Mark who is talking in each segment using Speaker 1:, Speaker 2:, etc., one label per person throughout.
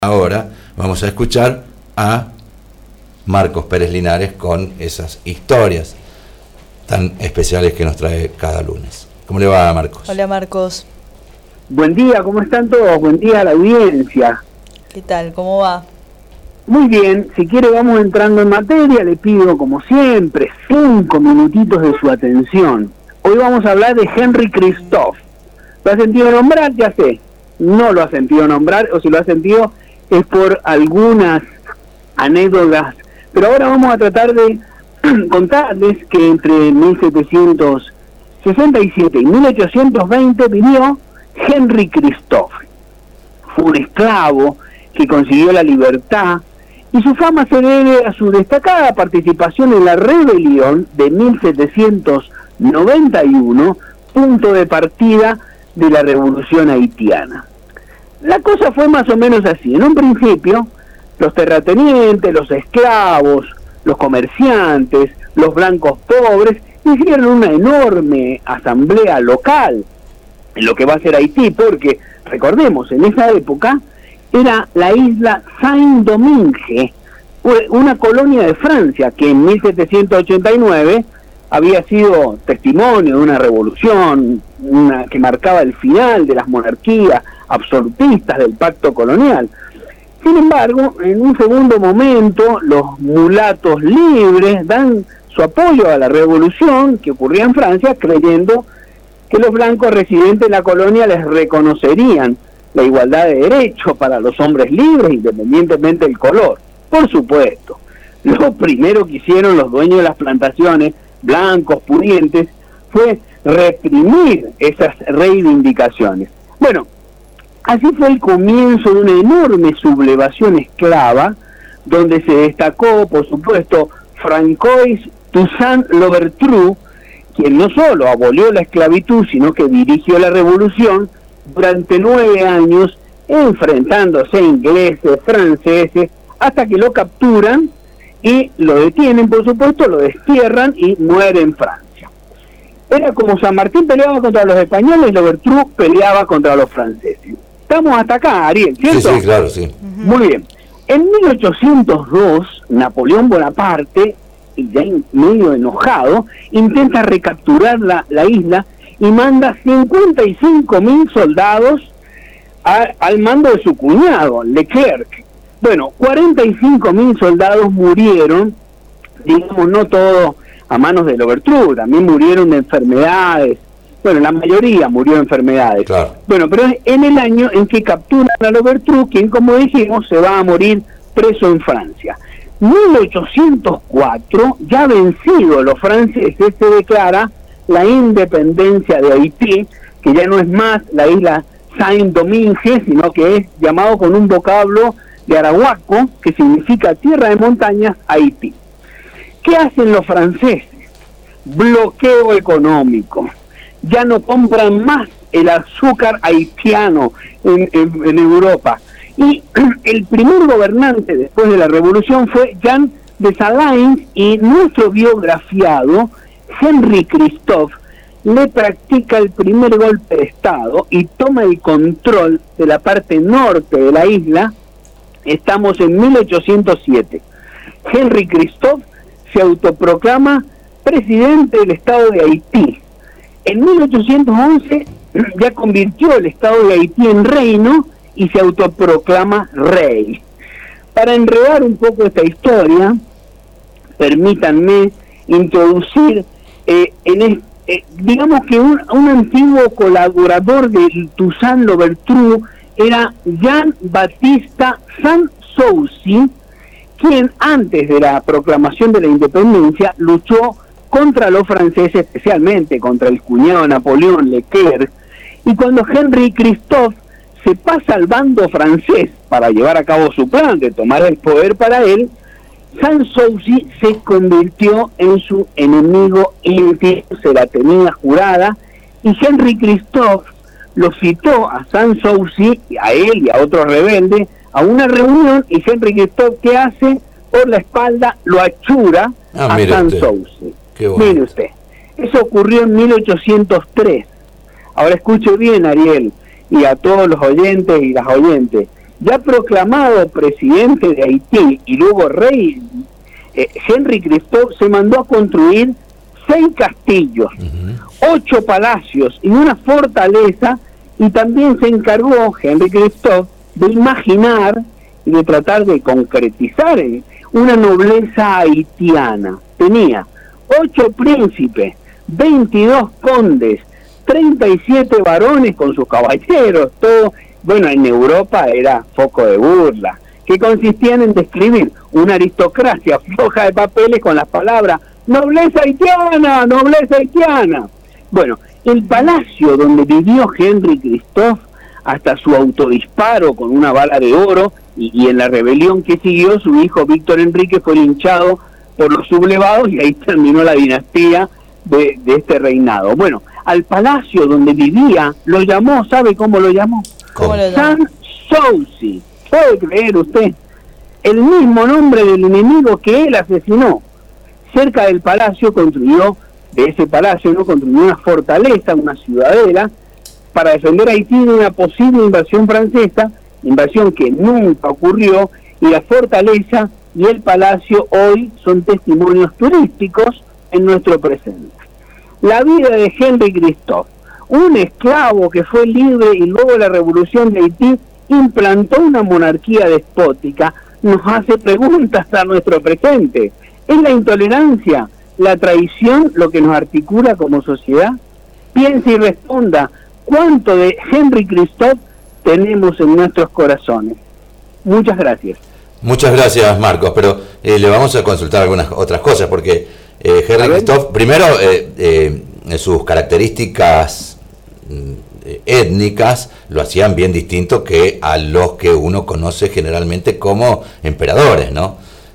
Speaker 1: Ahora vamos a escuchar a Marcos Pérez Linares con esas historias tan especiales que nos trae cada lunes. ¿Cómo le va, Marcos?
Speaker 2: Hola, Marcos.
Speaker 3: Buen día, ¿cómo están todos? Buen día a la audiencia.
Speaker 2: ¿Qué tal? ¿Cómo va?
Speaker 3: Muy bien, si quiere vamos entrando en materia, le pido como siempre 5 minutitos de su atención. Hoy vamos a hablar de Henry Christophe. ¿Lo ha sentido nombrar? Ya sé, no lo ha sentido nombrar, o si lo ha sentido es por algunas anécdotas, pero ahora vamos a tratar de contarles que entre 1767 y 1820 vivió Henry Christophe. Fue un esclavo que consiguió la libertad y su fama se debe a su destacada participación en la rebelión de 1791, punto de partida de la revolución haitiana. La cosa fue más o menos así. En un principio, los terratenientes, los esclavos, los comerciantes, los blancos pobres, hicieron una enorme asamblea local en lo que va a ser Haití, porque, recordemos, en esa época era la isla Saint-Domingue, una colonia de Francia que en 1789 había sido testimonio de una revolución que marcaba el final de las monarquías absolutistas del pacto colonial. Sin embargo, en un segundo momento, los mulatos libres dan su apoyo a la revolución que ocurría en Francia, creyendo que los blancos residentes en la colonia les reconocerían la igualdad de derechos para los hombres libres, independientemente del color. Por supuesto, lo primero que hicieron los dueños de las plantaciones, blancos, pudientes, fue reprimir esas reivindicaciones. Bueno, así fue el comienzo de una enorme sublevación esclava, donde se destacó, por supuesto, Francois Toussaint Louverture, quien no solo abolió la esclavitud, sino que dirigió la revolución durante 9 años, enfrentándose a ingleses, franceses, hasta que lo capturan y lo detienen, por supuesto, lo destierran y muere en Francia. Era como San Martín peleaba contra los españoles, Louverture peleaba contra los franceses. Estamos hasta acá, Ariel, ¿cierto?
Speaker 1: Sí, claro, sí.
Speaker 3: Muy bien. En 1802, Napoleón Bonaparte, ya medio enojado, intenta recapturar la isla y manda 55.000 soldados al mando de su cuñado, Leclerc. Bueno, 45.000 soldados murieron, digamos, no todos a manos de Louverture, también murieron de enfermedades. Bueno, la mayoría murió de enfermedades. Claro. Bueno, pero es en el año en que capturan a Louverture, quien, como dijimos, se va a morir preso en Francia. 1804, ya vencido los franceses, se declara la independencia de Haití, que ya no es más la isla Saint-Domingue, sino que es llamado con un vocablo de arahuaco, que significa tierra de montañas, Haití. ¿Qué hacen los franceses? Bloqueo económico. Ya no compran más el azúcar haitiano en Europa. Y el primer gobernante después de la revolución fue Jean Dessalines, y nuestro biografiado Henry Christophe le practica el primer golpe de Estado y toma el control de la parte norte de la isla. Estamos en 1807. Henry Christophe se autoproclama presidente del Estado de Haití. En 1811 ya convirtió el Estado de Haití en reino y se autoproclama rey. Para enredar un poco esta historia, permítanme introducir digamos que un antiguo colaborador de Toussaint Louverture era Jean-Baptiste Sanssouci, quien antes de la proclamación de la independencia luchó contra los franceses, especialmente contra el cuñado de Napoleón, Leclerc, y cuando Henry Christophe se pasa al bando francés para llevar a cabo su plan de tomar el poder para él, Sanssouci se convirtió en su enemigo íntimo, se la tenía jurada, y Henry Christophe lo citó a Sanssouci, a él y a otros rebeldes, a una reunión, y Henry Christophe, ¿qué hace? Por la espalda lo achura a Sanssouci. Mire usted, eso ocurrió en 1803. Ahora escuche bien, Ariel, y a todos los oyentes y las oyentes. ya proclamado presidente de Haití y luego rey, Henry Christophe se mandó a construir 6 castillos, 8 palacios y una fortaleza, y también se encargó Henry Christophe de imaginar y de tratar de concretizar una nobleza haitiana. Tenía 8 príncipes, 22 condes, 37 varones con sus caballeros, todo. Bueno, en Europa era foco de burla, que consistían en describir una aristocracia floja de papeles con las palabras nobleza haitiana, nobleza haitiana. Bueno, el palacio donde vivió Henry Christophe hasta su autodisparo con una bala de oro, y en la rebelión que siguió, su hijo Víctor Enrique fue linchado por los sublevados, y ahí terminó la dinastía de este reinado. Bueno, al palacio donde vivía lo llamó, ¿sabe cómo lo llamó?
Speaker 2: ¿Cómo lo llamó?
Speaker 3: Sans-Souci. ¿Puede creer usted? El mismo nombre del enemigo que él asesinó. Cerca del palacio construyó una fortaleza, una ciudadela, para defender a Haití de una posible invasión francesa, invasión que nunca ocurrió, y la fortaleza y el palacio hoy son testimonios turísticos en nuestro presente. La vida de Henry Christophe, un esclavo que fue libre y luego de la revolución de Haití implantó una monarquía despótica, nos hace preguntas a nuestro presente. ¿Es la intolerancia, la traición lo que nos articula como sociedad? Piense y responda, ¿cuánto de Henry Christophe tenemos en nuestros corazones? Muchas gracias.
Speaker 1: Muchas gracias, Marcos, pero le vamos a consultar algunas otras cosas, porque Henry Christophe, primero, sus características étnicas lo hacían bien distinto que a los que uno conoce generalmente como emperadores, ¿no?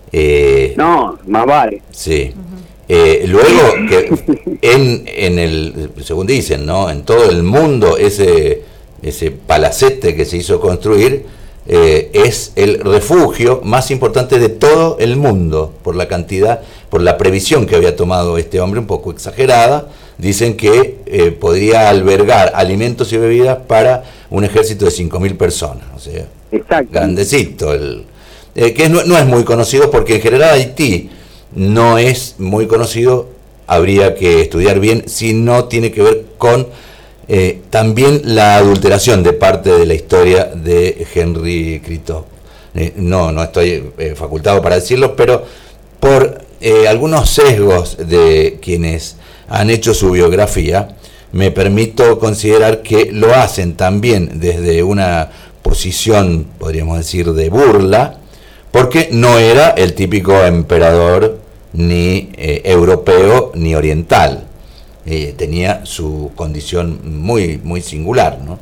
Speaker 3: No, más vale.
Speaker 1: Sí. Luego, que en el, según dicen, ¿no?, en todo el mundo ese palacete que se hizo construir es el refugio más importante de todo el mundo, por la cantidad, por la previsión que había tomado este hombre, un poco exagerada. Dicen que podría albergar alimentos y bebidas para un ejército de 5.000 personas, o sea, grandecito. Que no es muy conocido, porque en general Haití no es muy conocido, habría que estudiar bien si no tiene que ver con también la adulteración de parte de la historia de Henry Christophe. No estoy facultado para decirlo, pero por algunos sesgos de quienes han hecho su biografía, me permito considerar que lo hacen también desde una posición, podríamos decir, de burla, porque no era el típico emperador ni europeo ni oriental. Tenía su condición muy, muy singular, ¿no?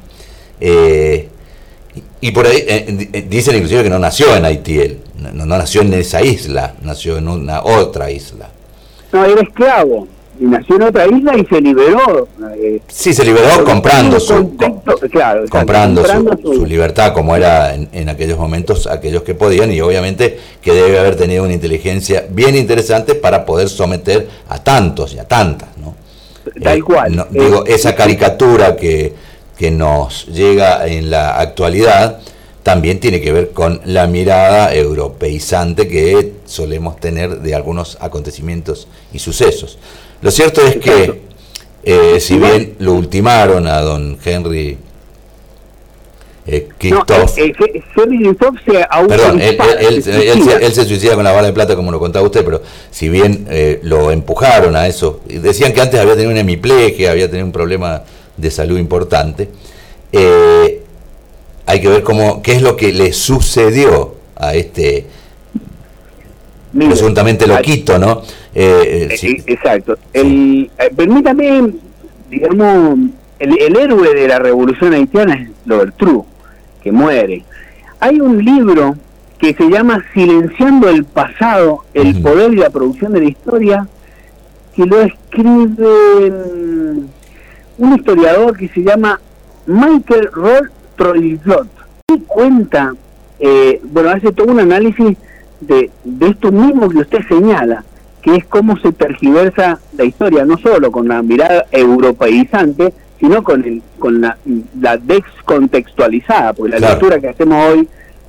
Speaker 1: Y por ahí dicen inclusive que no nació en Haití él, no nació en esa isla, nació en una otra isla.
Speaker 3: No, era esclavo, y nació en otra isla y se liberó.
Speaker 1: Sí, se liberó comprando su libertad, como era en aquellos momentos aquellos que podían, y obviamente que debe haber tenido una inteligencia bien interesante para poder someter a tantos y a tantas, ¿no?
Speaker 3: Tal cual.
Speaker 1: Digo, esa caricatura que nos llega en la actualidad también tiene que ver con la mirada europeizante que solemos tener de algunos acontecimientos y sucesos. Lo cierto es que si bien lo ultimaron a don Henry Christophe,
Speaker 3: Henry Christophe se
Speaker 1: él se suicida con la bala de plata, como lo contaba usted, pero si bien lo empujaron a eso, decían que antes había tenido una hemiplegia, había tenido un problema de salud importante, hay que ver qué es lo que le sucedió a este presuntamente loquito, ¿no?
Speaker 3: Sí. Exacto. Permítame, digamos, el héroe de la revolución haitiana es Louverture, que muere. Hay un libro que se llama Silenciando el pasado, el poder y la producción de la historia, que lo escribe un historiador que se llama Michael Roll-Troillot, y cuenta, hace todo un análisis de esto mismo que usted señala, que es cómo se tergiversa la historia, no solo con la mirada europeizante, sino con la descontextualizada, porque la lectura que hacemos hoy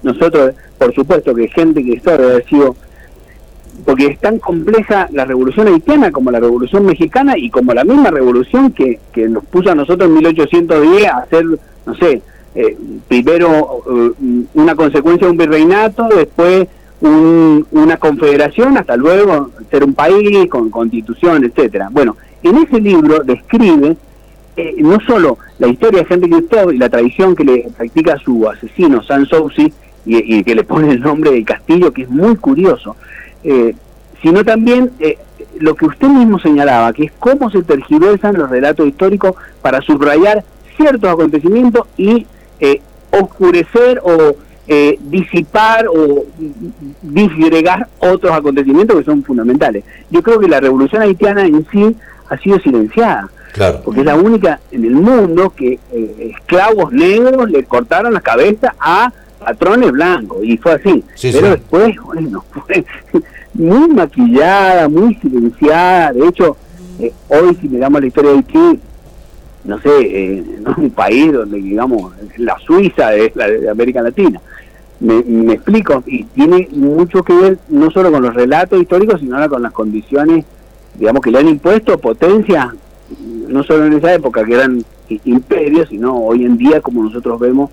Speaker 3: nosotros, por supuesto que Henry Christophe debe haber sido, porque es tan compleja la revolución haitiana como la revolución mexicana y como la misma revolución que nos puso a nosotros en 1810 a hacer, no sé, primero una consecuencia de un virreinato, después una confederación, hasta luego ser un país con constitución, etcétera. Bueno, en ese libro describe no solo la historia de Henry Christophe y la tradición que le practica su asesino, Sanssouci, y que le pone el nombre del castillo, que es muy curioso, sino también lo que usted mismo señalaba, que es cómo se tergiversan los relatos históricos para subrayar ciertos acontecimientos y oscurecer o disipar o disgregar otros acontecimientos que son fundamentales. Yo creo que la revolución haitiana en sí ha sido silenciada,
Speaker 1: claro,
Speaker 3: porque es la única en el mundo que esclavos negros le cortaron la cabeza a patrones blancos, y fue así.
Speaker 1: Sí,
Speaker 3: pero
Speaker 1: sí.
Speaker 3: después, bueno, fue muy maquillada, muy silenciada. De hecho, hoy si miramos la historia de Haití, no sé, no es un país donde, digamos, la Suiza es la de América Latina. Me explico, y tiene mucho que ver no solo con los relatos históricos, sino ahora con las condiciones, digamos, que le han impuesto potencias, no solo en esa época que eran imperios, sino hoy en día como nosotros vemos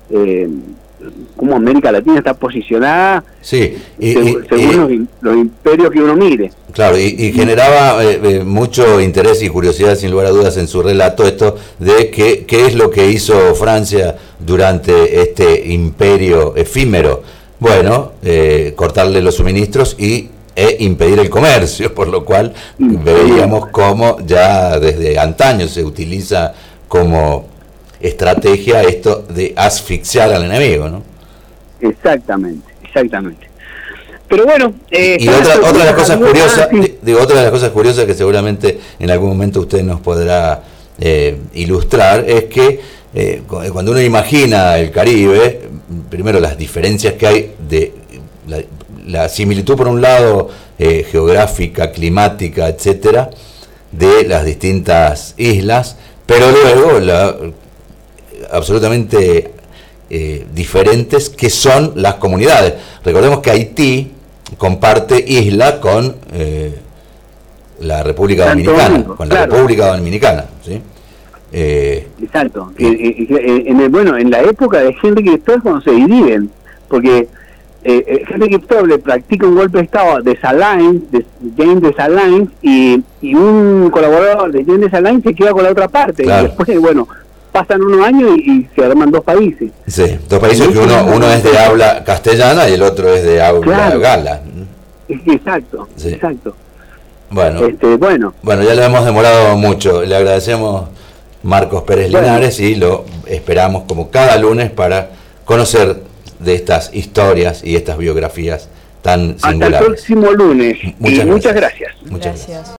Speaker 3: cómo América Latina está posicionada,
Speaker 1: sí,
Speaker 3: según los imperios que uno mire.
Speaker 1: Claro, y generaba mucho interés y curiosidad, sin lugar a dudas, en su relato esto de qué es lo que hizo Francia durante este imperio efímero. Bueno, cortarle los suministros e impedir el comercio, por lo cual veíamos cómo ya desde antaño se utiliza como estrategia esto de asfixiar al enemigo, ¿no?
Speaker 3: Exactamente. Pero bueno,
Speaker 1: y otra de las cosas curiosas, otra de las cosas curiosas que seguramente en algún momento usted nos podrá ilustrar es que cuando uno imagina el Caribe, primero las diferencias que hay de la similitud por un lado geográfica, climática, etcétera, de las distintas islas, pero luego absolutamente diferentes que son las comunidades. Recordemos que Haití comparte isla con la República Dominicana, República Dominicana, ¿sí?
Speaker 3: Exacto. En la época de Henry Christophe cuando se dividen, porque Henry Christophe le practica un golpe de estado de James Dessalines, y un colaborador de James Dessalines se queda con la otra parte, claro. Y después, bueno, pasan unos años y se arman dos países.
Speaker 1: Sí, dos países que uno es de habla castellana y el otro es de habla gala.
Speaker 3: Exacto, sí. Exacto.
Speaker 1: Bueno, ya lo hemos demorado mucho. Le agradecemos Marcos Pérez Linares y lo esperamos como cada lunes para conocer de estas historias y estas biografías tan singulares.
Speaker 3: Hasta el próximo lunes. Muchas gracias.
Speaker 1: Muchas gracias.